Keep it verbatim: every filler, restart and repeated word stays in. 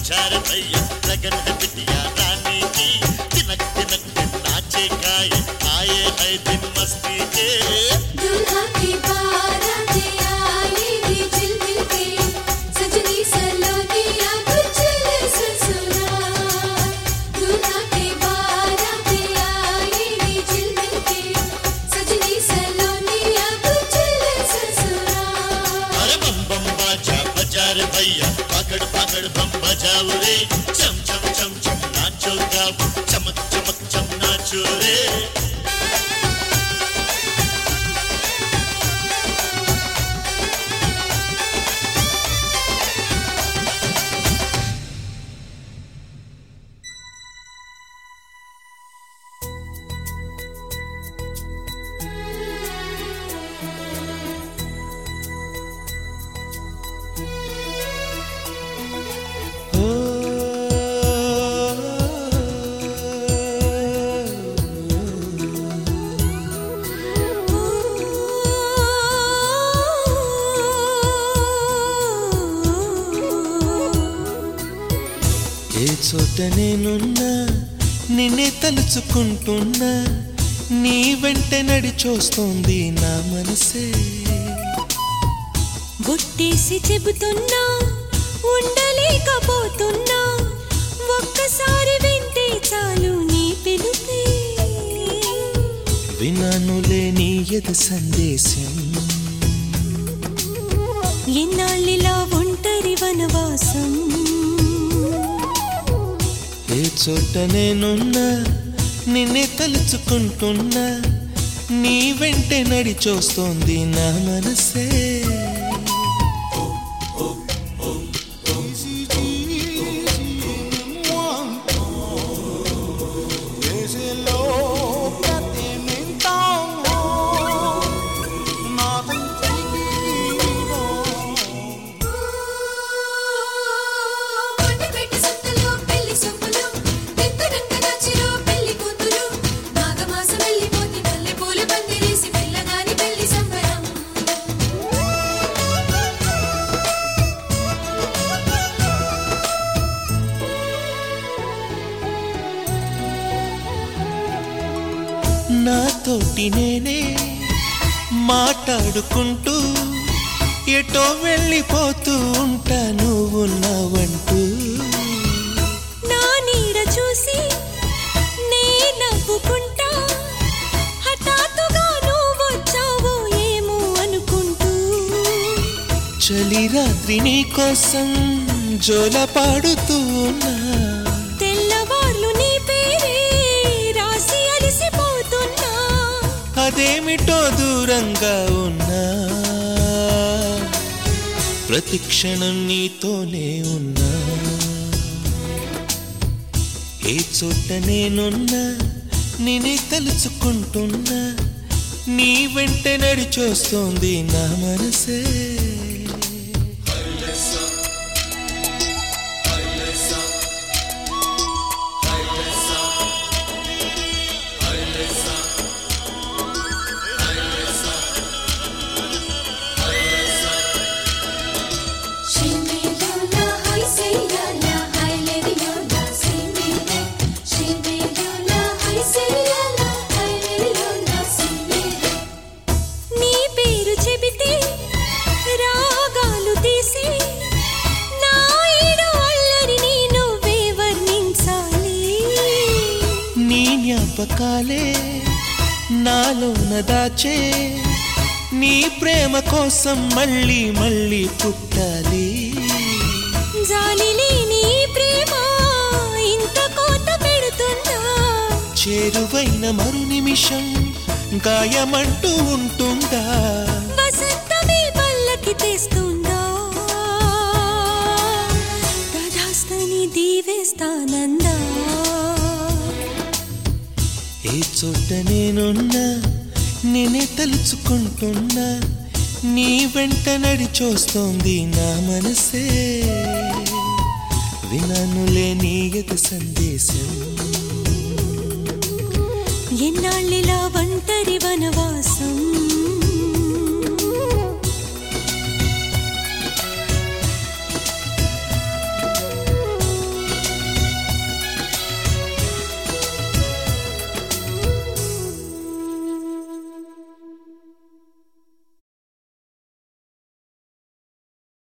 बजार भैया लगन है बिटिया रानी की तिनक तिनक दिन नाचे गाए आए है दिन मस्ती के दूल्हा की बारात आएगी झिलमिल के सजनी सलोनिया गुजरे ससुराल दूल्हा की बारात आएगी झिलमिल के सजनी सलोनिया गुजरे ससुराल अरे बम बम बाजा बजार भैया पागड़ पागड़ बम बजाओ रे चम चम चम चम नाचो गाओ चमक चमक चम नाचो रे చోట నేనున్నా నిన్నే తలుచుకుంటున్నా నీ వెంట నడిచొస్తోంది నా మనసే బొట్టేసి చెబుతున్నా ఉండలేకపోతున్నా ఒక్కసారి వింటే చాలు నీ పిలుపే వినానులే నీ ఎదు సందేశం ఎన్నాళ్ళిలా ఒంటరి వనవాసం ఏ చోట నేనున్నా నిన్నే తలుచుకుంటున్నా నీ వెంటే నడిచొస్తోంది నా మనసే నాతోటి నేనే మాట్లాడుకుంటూ ఎటో వెళ్ళిపోతూ ఉంటా నువ్వు నావంటూ నా నీడ చూసి నే నవ్వుకుంటా హఠాత్తుగా నువ్వు వచ్చావో ఏమో అనుకుంటూ చలి రాత్రి నీ కోసం జోల పాడుతూ ఉన్నా తెల్లవార్లు నీ పేరే రాసి అలసిపోతున్నా అదేమిటో దూరంగా ఉన్నా ప్రతి క్షణం నీతోనే ఉన్నా ఏ చోట నేనున్నా నేనే తలుచుకుంటున్నా నీ వెంట నడిచొస్తోంది నా మనసే జ్ఞాపకాలే నాలోన దాచే నీ ప్రేమ కోసం మళ్ళీ మళ్ళీ పుట్టాలి జాలి లేని ప్రేమ ఇంత కోత పెడుతుందా చేరువైన మరు నిమిషం గాయమంటూ ఉంటుందా వసంతమే పల్లకి తెస్తుందా తదాస్తని దీవేస్తానందా ఏ చోట నేనున్నా నేనే తలుచుకుంటున్నా నీ వెంట నడిచొస్తోంది నా మనసే వినానులే నీ ఎదు సందేశం ఎన్నాళ్ళిలా ఒంటరి